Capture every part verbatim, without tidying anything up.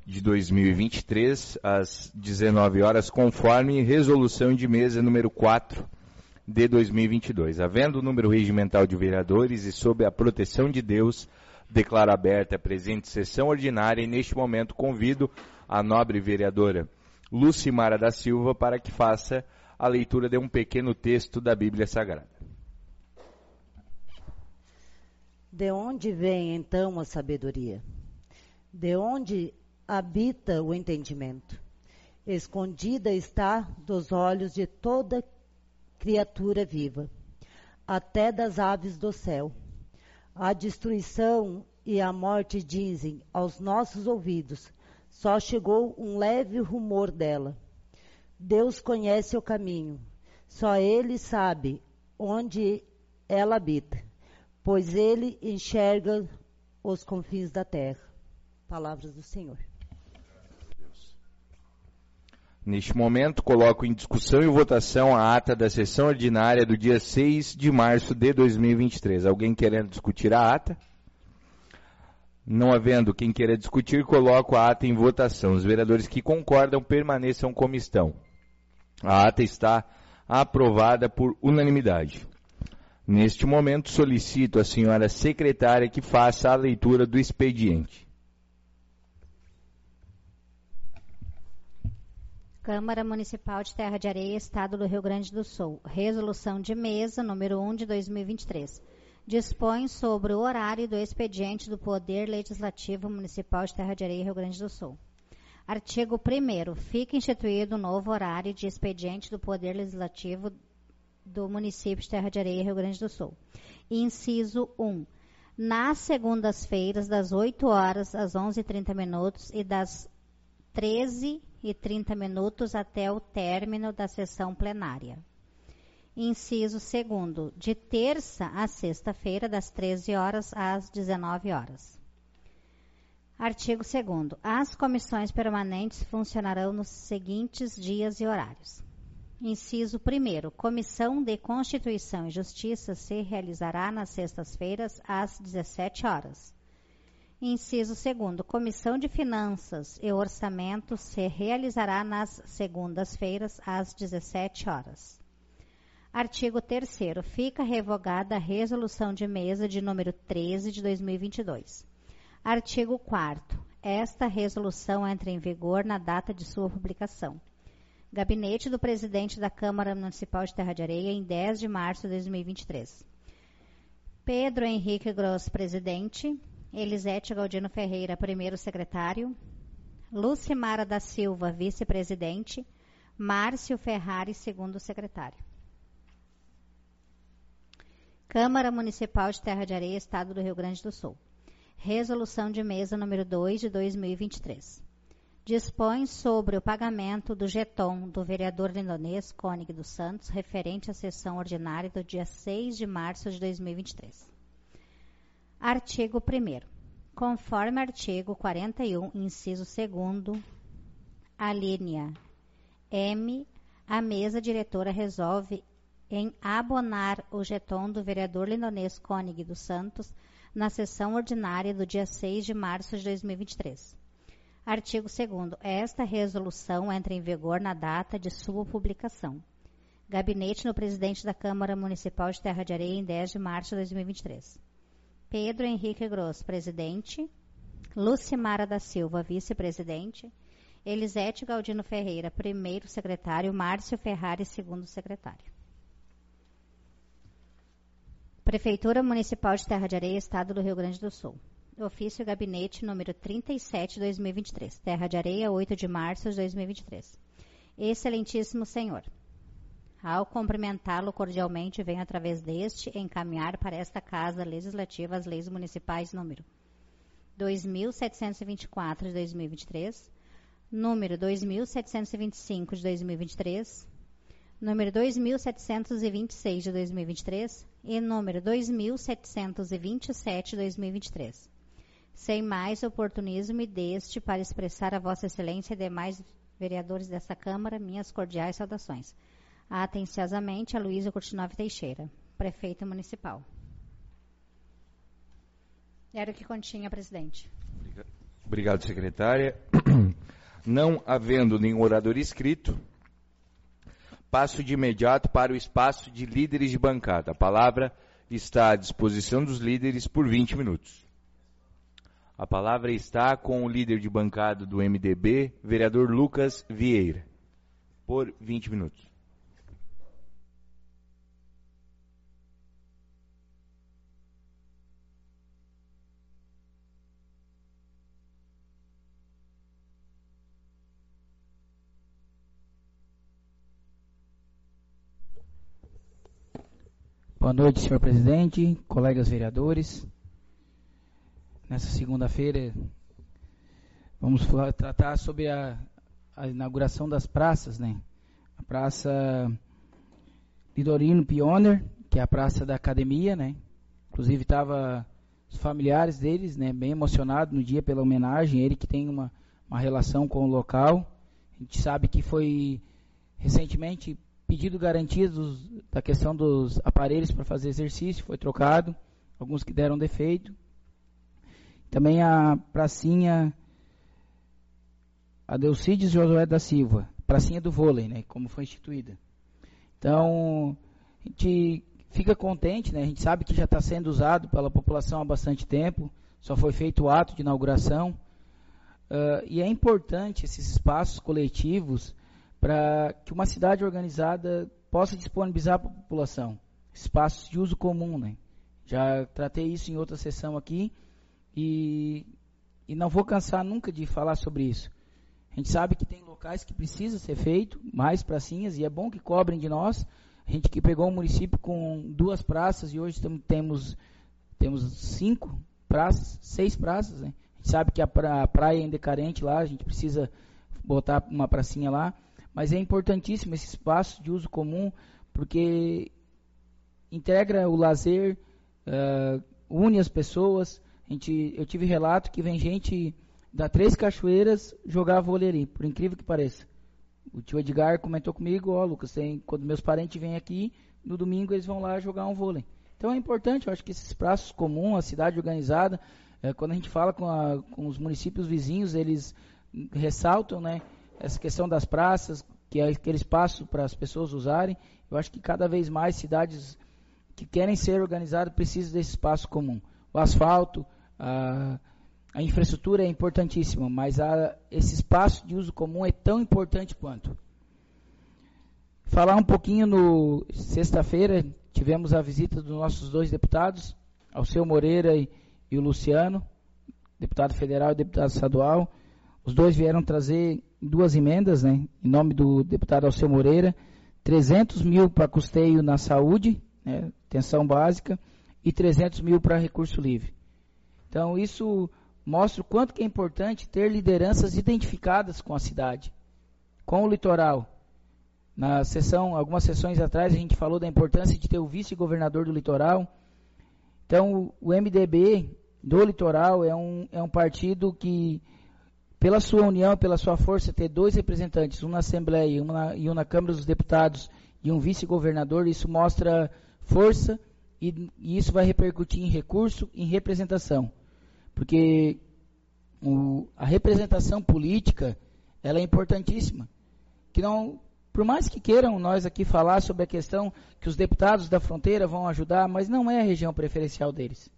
de dois mil e vinte e três, às dezenove horas, conforme resolução de mesa número quatro de dois mil e vinte e dois. Havendo o número regimental de vereadores e sob a proteção de Deus, declaro aberta a presente sessão ordinária e neste momento convido a nobre vereadora Lucimara da Silva para que faça a leitura de um pequeno texto da Bíblia Sagrada. De onde vem então a sabedoria? De onde habita o entendimento? Escondida está dos olhos de toda criatura viva, até das aves do céu. A destruição e a morte dizem aos nossos ouvidos, só chegou um leve rumor dela. Deus conhece o caminho, só Ele sabe onde ela habita, pois Ele enxerga os confins da terra. Palavras do Senhor. Neste momento, coloco em discussão e votação a ata da sessão ordinária do dia seis de março de dois mil e vinte e três. Alguém querendo discutir a ata? Não havendo quem queira discutir, coloco a ata em votação. Os vereadores que concordam permaneçam como estão. A ata está aprovada por unanimidade. Neste momento, solicito à senhora secretária que faça a leitura do expediente. Câmara Municipal de Terra de Areia, Estado do Rio Grande do Sul. Resolução de mesa, número um de dois mil e vinte e três. Dispõe sobre o horário do expediente do Poder Legislativo Municipal de Terra de Areia, Rio Grande do Sul. Artigo primeiro. Fica instituído um novo horário de expediente do Poder Legislativo do município de Terra de Areia, Rio Grande do Sul. Inciso um. Nas segundas-feiras, das oito horas às onze e trinta minutos e das treze e trinta minutos até o término da sessão plenária. Inciso segundo, de terça a sexta-feira, das treze horas às dezenove horas. Artigo segundo. As comissões permanentes funcionarão nos seguintes dias e horários. Inciso primeiro. Comissão de Constituição e Justiça se realizará nas sextas-feiras às dezessete horas. Inciso segundo. Comissão de Finanças e Orçamento se realizará nas segundas-feiras às dezessete horas. Artigo terceiro. Fica revogada a resolução de mesa de número treze de dois mil e vinte e dois. Artigo quarto. Esta resolução entra em vigor na data de sua publicação. Gabinete do Presidente da Câmara Municipal de Terra de Areia, em dez de março de dois mil e vinte e três. Pedro Henrique Gross, presidente. Elisete Galdino Ferreira, primeiro secretário. Lucimara da Silva, vice-presidente. Márcio Ferrari, segundo secretário. Câmara Municipal de Terra de Areia, Estado do Rio Grande do Sul. Resolução de mesa número dois de dois mil e vinte e três. Dispõe sobre o pagamento do jeton do vereador lindonês Cônigo dos Santos, referente à sessão ordinária do dia seis de março de dois mil e vinte e três. Artigo primeiro. Conforme artigo quarenta e um, inciso segundo, a linha M, a mesa diretora resolve em abonar o jeton do vereador lindonês Cônigo dos Santos na sessão ordinária do dia seis de março de dois mil e vinte e três. Artigo segundo. Esta resolução entra em vigor na data de sua publicação. Gabinete no Presidente da Câmara Municipal de Terra de Areia, em dez de março de dois mil e vinte e três. Pedro Henrique Gross, presidente. Lucimara da Silva, vice-presidente. Elisete Galdino Ferreira, primeiro secretário. Márcio Ferrari, segundo secretário. Prefeitura Municipal de Terra de Areia, Estado do Rio Grande do Sul. Ofício Gabinete número trinta e sete de dois mil e vinte e três. Terra de Areia, oito de março de dois mil e vinte e três. Excelentíssimo Senhor, ao cumprimentá-lo cordialmente, venho através deste encaminhar para esta Casa Legislativa as leis municipais número dois mil setecentos e vinte e quatro de dois mil e vinte e três, número dois mil setecentos e vinte e cinco de dois mil e vinte e três, número dois mil setecentos e vinte e seis de dois mil e vinte e três e número dois mil setecentos e vinte e sete de dois mil e vinte e três. Sem mais oportunismo e deste para expressar a Vossa Excelência e demais vereadores desta Câmara, minhas cordiais saudações. Atenciosamente, Aloísio Curtinov Teixeira, prefeita municipal. Era o que continha, presidente. Obrigado, secretária. Não havendo nenhum orador inscrito, passo de imediato para o espaço de líderes de bancada. A palavra está à disposição dos líderes por vinte minutos. A palavra está com o líder de bancada do M D B, vereador Lucas Vieira, por vinte minutos. Boa noite, senhor presidente, colegas vereadores. Nessa segunda-feira, vamos falar, tratar sobre a, a inauguração das praças, né? A Praça Lidorino Pioner, que é a praça da academia, né? Inclusive, estava os familiares deles, né, bem emocionados no dia pela homenagem, ele que tem uma, uma relação com o local. A gente sabe que foi recentemente pedido garantias dos, da questão dos aparelhos para fazer exercício, foi trocado, alguns que deram defeito. Também a pracinha Adelcides Josué da Silva, pracinha do vôlei, né, como foi instituída. Então, a gente fica contente, né, a gente sabe que já está sendo usado pela população há bastante tempo, só foi feito o ato de inauguração, uh, e é importante esses espaços coletivos para que uma cidade organizada possa disponibilizar para a população espaços de uso comum, né? Já tratei isso em outra sessão aqui e, e não vou cansar nunca de falar sobre isso. A gente sabe que tem locais que precisa ser feito, mais pracinhas, e é bom que cobrem de nós. A gente que pegou um município com duas praças e hoje tam, temos, temos cinco praças, seis praças, né? A gente sabe que a, pra, a praia ainda é carente lá, a gente precisa botar uma pracinha lá. Mas é importantíssimo esse espaço de uso comum, porque integra o lazer, uh, une as pessoas. A gente, eu tive relato que vem gente da Três Cachoeiras jogar vôlei ali, por incrível que pareça. O tio Edgar comentou comigo, ó, Lucas, tem, quando meus parentes vêm aqui, no domingo eles vão lá jogar um vôlei. Então é importante, eu acho que esses espaços comuns, a cidade organizada, uh, quando a gente fala com, a, com os municípios vizinhos, eles ressaltam, né, essa questão das praças, que é aquele espaço para as pessoas usarem. Eu acho que cada vez mais cidades que querem ser organizadas precisam desse espaço comum. O asfalto, a, a infraestrutura é importantíssima, mas a, esse espaço de uso comum é tão importante quanto. Falar um pouquinho no sexta-feira, tivemos a visita dos nossos dois deputados, Alceu Moreira e, e o Luciano, deputado federal e deputado estadual. Os dois vieram trazer duas emendas, né, em nome do deputado Alceu Moreira, trezentos mil para custeio na saúde, né, atenção básica, e trezentos mil para recurso livre. Então, isso mostra o quanto que é importante ter lideranças identificadas com a cidade, com o litoral. Na sessão, algumas sessões atrás, a gente falou da importância de ter o vice-governador do litoral. Então, o M D B do litoral é um, é um partido que, pela sua união, pela sua força, ter dois representantes, um na Assembleia e um na, e um na Câmara dos Deputados e um vice-governador, isso mostra força e, e isso vai repercutir em recurso, em representação. Porque o, a representação política, ela é importantíssima. Que não, por mais que queiram nós aqui falar sobre a questão que os deputados da fronteira vão ajudar, mas não é a região preferencial deles.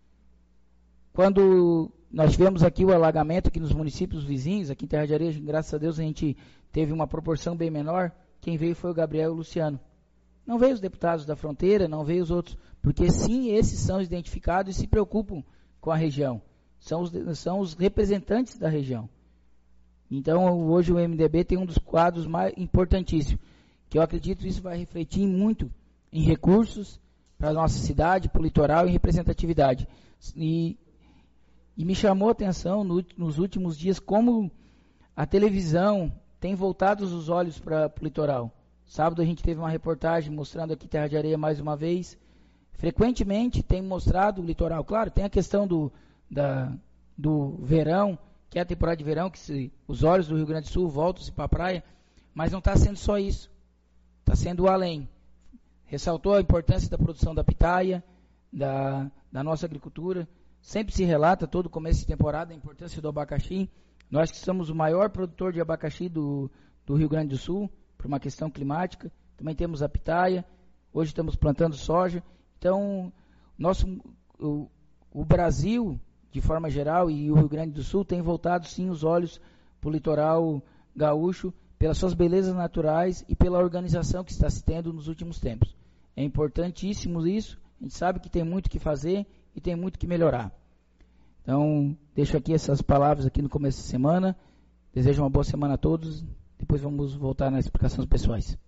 Quando nós tivemos aqui o alagamento aqui nos municípios vizinhos, aqui em Terra de Areia, graças a Deus a gente teve uma proporção bem menor, quem veio foi o Gabriel e o Luciano. Não veio os deputados da fronteira, não veio os outros, porque sim, esses são identificados e se preocupam com a região. São os, são os representantes da região. Então, hoje o M D B tem um dos quadros mais importantíssimos, que eu acredito que isso vai refletir muito em recursos para a nossa cidade, para o litoral e em representatividade. E, e me chamou a atenção no, nos últimos dias como a televisão tem voltado os olhos para o litoral. Sábado a gente teve uma reportagem mostrando aqui Terra de Areia mais uma vez. Frequentemente tem mostrado o litoral. Claro, tem a questão do, da, do verão, que é a temporada de verão, que se, os olhos do Rio Grande do Sul voltam-se para a praia, mas não está sendo só isso. Está sendo o além. Ressaltou a importância da produção da pitaia, da, da nossa agricultura. Sempre se relata, todo começo de temporada, a importância do abacaxi. Nós que somos o maior produtor de abacaxi do, do Rio Grande do Sul, por uma questão climática, também temos a pitaia, hoje estamos plantando soja. Então, nosso, o, o Brasil, de forma geral, e o Rio Grande do Sul, tem voltado sim os olhos para o litoral gaúcho, pelas suas belezas naturais e pela organização que está se tendo nos últimos tempos. É importantíssimo isso, a gente sabe que tem muito o que fazer e tem muito o que melhorar. Então, deixo aqui essas palavras aqui no começo da semana, desejo uma boa semana a todos, depois vamos voltar nas explicações pessoais.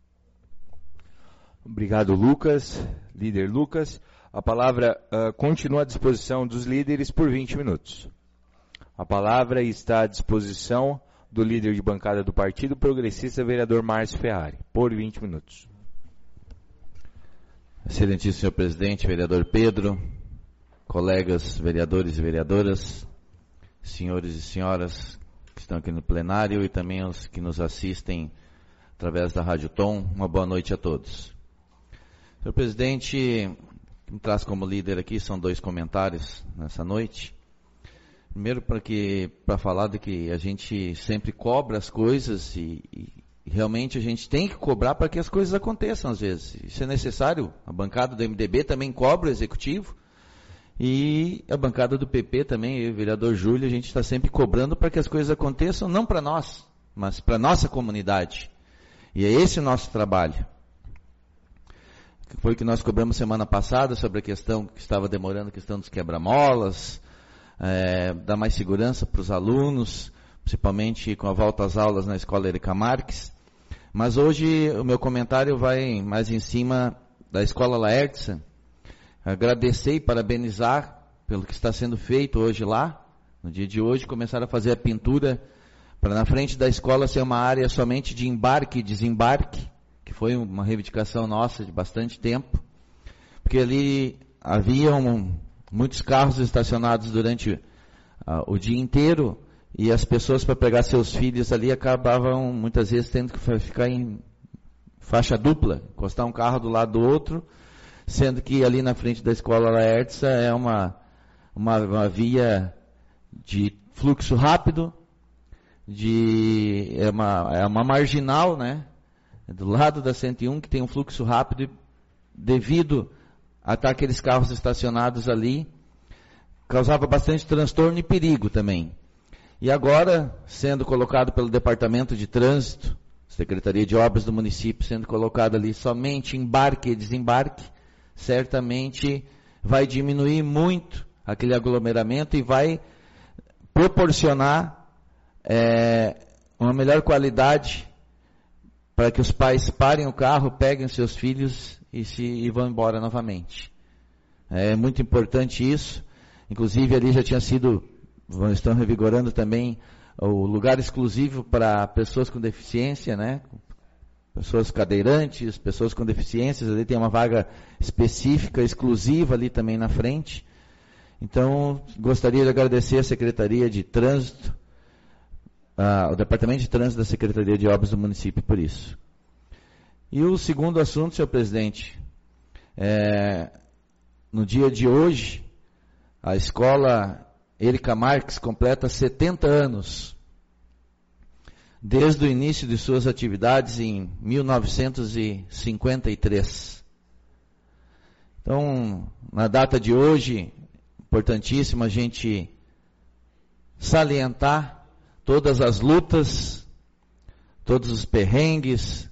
Obrigado, Lucas, líder Lucas. A palavra uh, continua à disposição dos líderes por vinte minutos. A palavra está à disposição do líder de bancada do Partido Progressista, vereador Márcio Ferrari, por vinte minutos. Excelentíssimo senhor presidente, vereador Pedro, colegas vereadores e vereadoras, senhores e senhoras que estão aqui no plenário e também os que nos assistem através da Rádio Tom, uma boa noite a todos. Senhor presidente, o que me traz como líder aqui são dois comentários nessa noite. Primeiro, para que para falar de que a gente sempre cobra as coisas e, e realmente a gente tem que cobrar para que as coisas aconteçam às vezes. Isso é necessário. A bancada do M D B também cobra o executivo e a bancada do P P também, eu e o vereador Júlio, a gente está sempre cobrando para que as coisas aconteçam, não para nós, mas para a nossa comunidade. E é esse o nosso trabalho. Foi o que nós cobramos semana passada sobre a questão que estava demorando, a questão dos quebra-molas, é, dar mais segurança para os alunos, principalmente com a volta às aulas na Escola Erika Marques. Mas hoje o meu comentário vai mais em cima da Escola Laertsen. Agradecer e parabenizar pelo que está sendo feito hoje lá. No dia de hoje começaram a fazer a pintura para na frente da escola ser uma área somente de embarque e desembarque, que foi uma reivindicação nossa de bastante tempo, porque ali haviam muitos carros estacionados durante uh, o dia inteiro, e as pessoas para pegar seus filhos ali acabavam muitas vezes tendo que ficar em faixa dupla, encostar um carro do lado do outro, sendo que ali na frente da escola Laertsen é uma, uma, uma via de fluxo rápido, de, é, uma, é uma marginal, né? Do lado da cento e um, que tem um fluxo rápido, devido a estar aqueles carros estacionados ali, causava bastante transtorno e perigo também. E agora, sendo colocado pelo Departamento de Trânsito, Secretaria de Obras do município, sendo colocado ali somente embarque e desembarque, certamente vai diminuir muito aquele aglomeramento e vai proporcionar é, uma melhor qualidade para que os pais parem o carro, peguem seus filhos e, se, e vão embora novamente. É muito importante isso. Inclusive ali já tinha sido, estão revigorando também o lugar exclusivo para pessoas com deficiência, né? Pessoas cadeirantes, pessoas com deficiências, ali tem uma vaga específica, exclusiva ali também na frente. Então, gostaria de agradecer a Secretaria de Trânsito, Ah, o Departamento de Trânsito da Secretaria de Obras do município por isso. E o segundo assunto, senhor presidente, é, no dia de hoje, a escola Erika Marques completa setenta anos, desde o início de suas atividades em mil novecentos e cinquenta e três. Então, na data de hoje, importantíssimo a gente salientar todas as lutas, todos os perrengues,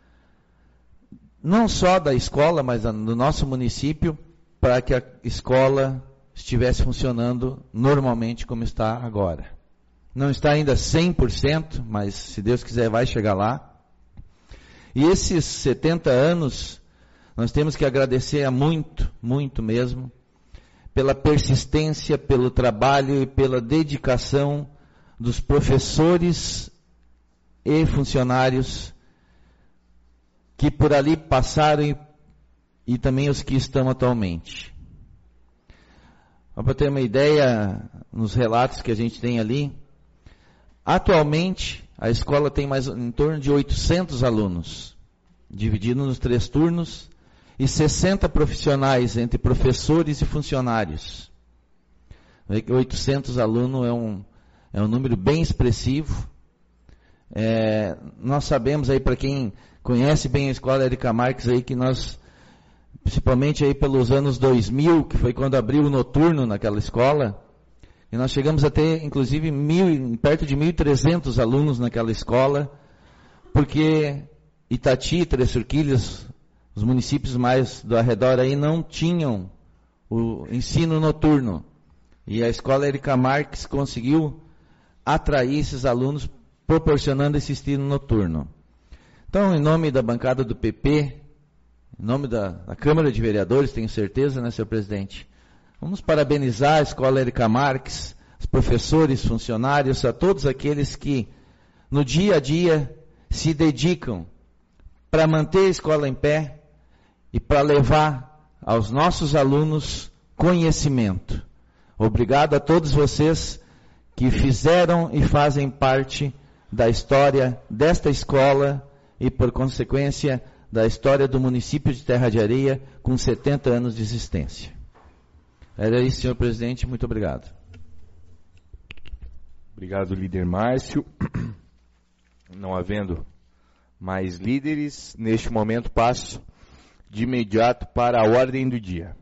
não só da escola, mas do nosso município, para que a escola estivesse funcionando normalmente como está agora. Não está ainda cem por cento, mas se Deus quiser vai chegar lá. E esses setenta anos, nós temos que agradecer a muito, muito mesmo, pela persistência, pelo trabalho e pela dedicação dos professores e funcionários que por ali passaram e, e também os que estão atualmente. Para ter uma ideia, nos relatos que a gente tem ali, atualmente a escola tem mais em torno de oitocentos alunos, dividido nos três turnos, e sessenta profissionais entre professores e funcionários. oitocentos alunos é um é um número bem expressivo. É, nós sabemos aí, para quem conhece bem a Escola Érica Marques, aí, que nós, principalmente aí pelos anos dois mil, que foi quando abriu o noturno naquela escola, e nós chegamos a ter, inclusive, mil, perto de mil e trezentos alunos naquela escola, porque Itati e Três Forquilhas, os municípios mais do arredor aí, não tinham o ensino noturno. E a Escola Érica Marques conseguiu atrair esses alunos, proporcionando esse ensino noturno. Então, em nome da bancada do P P, em nome da, da Câmara de Vereadores, tenho certeza, né, senhor presidente? Vamos parabenizar a Escola Érica Marques, os professores, funcionários, a todos aqueles que, no dia a dia, se dedicam para manter a escola em pé e para levar aos nossos alunos conhecimento. Obrigado a todos vocês que fizeram e fazem parte da história desta escola e, por consequência, da história do município de Terra de Areia, com setenta anos de existência. Era isso, senhor presidente. Muito obrigado. Obrigado, líder Márcio. Não havendo mais líderes, neste momento passo de imediato para a ordem do dia.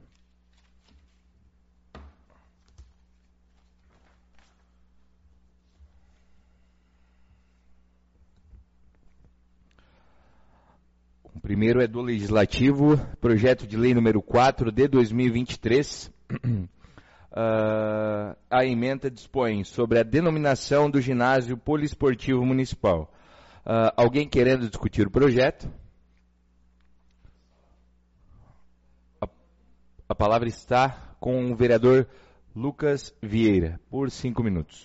O primeiro é do Legislativo, projeto de lei número quatro de dois mil e vinte e três. Uh, a emenda dispõe sobre a denominação do ginásio poliesportivo municipal. Uh, alguém querendo discutir o projeto? A, a palavra está com o vereador Lucas Vieira, por cinco minutos.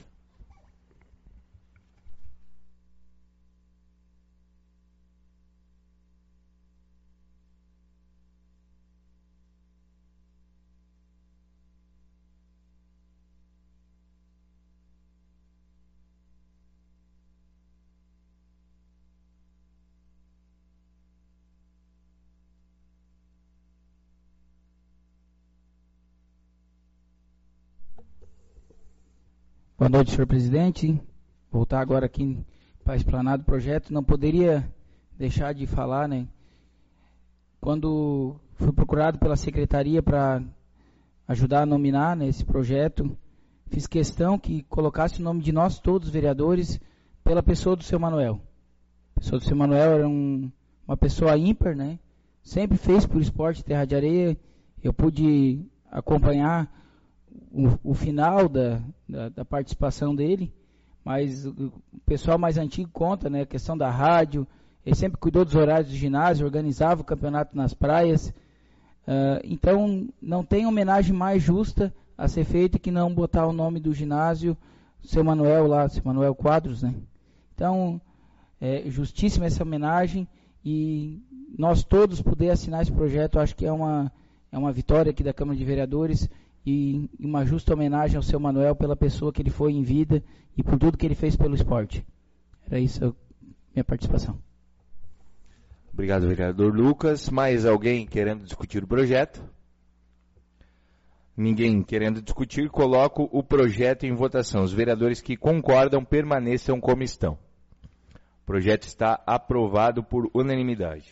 Boa noite, senhor presidente. Voltar agora aqui para a explanada do projeto. Não poderia deixar de falar, né? Quando fui procurado pela secretaria para ajudar a nominar, né, esse projeto, fiz questão que colocasse o nome de nós todos, vereadores, pela pessoa do seu Manuel. A pessoa do seu Manuel era um, uma pessoa ímpar, né? Sempre fez por esporte Terra de Areia. Eu pude acompanhar O, o final da, da, da participação dele, mas o pessoal mais antigo conta, né, a questão da rádio. Ele sempre cuidou dos horários do ginásio, organizava o campeonato nas praias. Uh, então, não tem homenagem mais justa a ser feita que não botar o nome do ginásio, seu Manuel lá, seu Manuel Quadros, né? Então, é justíssima essa homenagem, e nós todos poder assinar esse projeto, acho que é uma, é uma vitória aqui da Câmara de Vereadores, e uma justa homenagem ao seu Manuel pela pessoa que ele foi em vida e por tudo que ele fez pelo esporte. Era isso a minha participação. Obrigado, vereador Lucas. Mais alguém querendo discutir o projeto? Ninguém querendo discutir, coloco o projeto em votação. Os vereadores que concordam permaneçam como estão. O projeto está aprovado por unanimidade.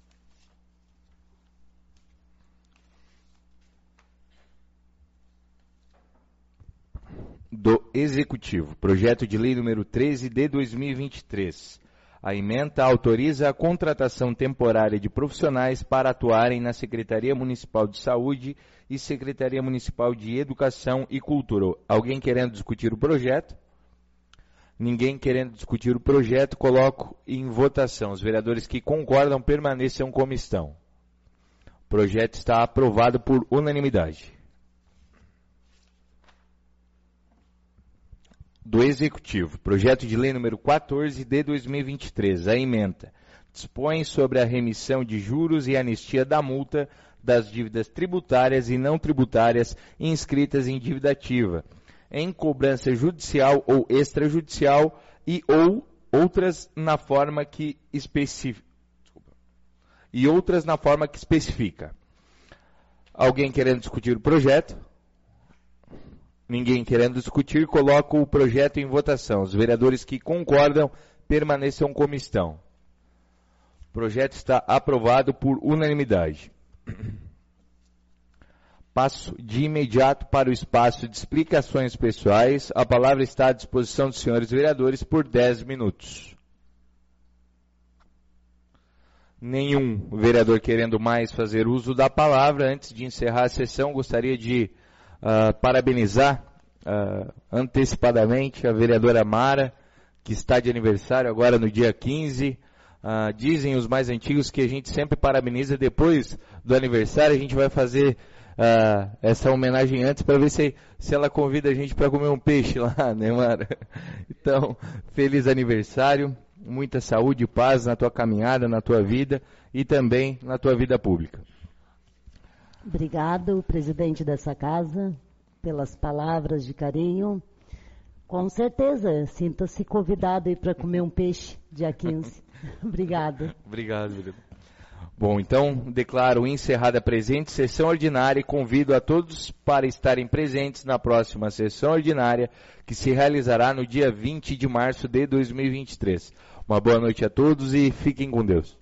Do Executivo, projeto de lei número treze de dois mil e vinte e três. A ementa autoriza a contratação temporária de profissionais para atuarem na Secretaria Municipal de Saúde e Secretaria Municipal de Educação e Cultura. Alguém querendo discutir o projeto? Ninguém querendo discutir o projeto, coloco em votação. Os vereadores que concordam permaneçam como estão. O projeto está aprovado por unanimidade. Do Executivo, projeto de lei número quatorze de dois mil e vinte e três, a ementa dispõe sobre a remissão de juros e anistia da multa das dívidas tributárias e não tributárias inscritas em dívida ativa, em cobrança judicial ou extrajudicial e ou outras na forma que especifica. E outras na forma que especifica. Alguém querendo discutir o projeto? Ninguém querendo discutir, coloco o projeto em votação. Os vereadores que concordam permaneçam como estão. O projeto está aprovado por unanimidade. Passo de imediato para o espaço de explicações pessoais. A palavra está à disposição dos senhores vereadores por dez minutos. Nenhum vereador querendo mais fazer uso da palavra. Antes de encerrar a sessão, gostaria de uh, parabenizar uh, antecipadamente a vereadora Mara, que está de aniversário agora no dia quinze. Uh, dizem os mais antigos que a gente sempre parabeniza depois do aniversário. A gente vai fazer uh, essa homenagem antes para ver se, se ela convida a gente para comer um peixe lá, né, Mara? Então, feliz aniversário. Muita saúde e paz na tua caminhada, na tua vida e também na tua vida pública. Obrigado, presidente dessa casa, pelas palavras de carinho. Com certeza, sinta-se convidado aí para comer um peixe dia quinze. Obrigado. Obrigado, vereador. Bom, então, declaro encerrada a presente sessão ordinária e convido a todos para estarem presentes na próxima sessão ordinária, que se realizará no dia vinte de março de dois mil e vinte e três. Uma boa noite a todos e fiquem com Deus.